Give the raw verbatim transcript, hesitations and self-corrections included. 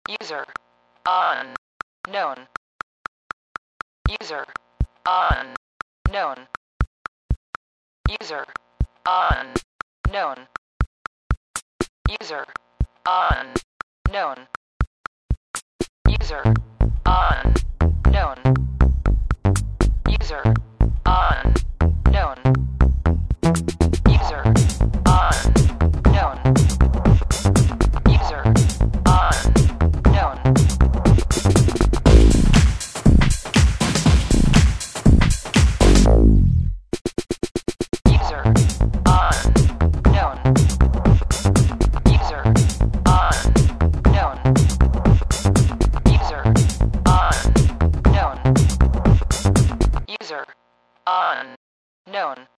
User unknown. User unknown. User unknown. User unknown. User unknown. User unknown. User unknown. User unknown. User unknown. User unknown. User unknown. User unknown.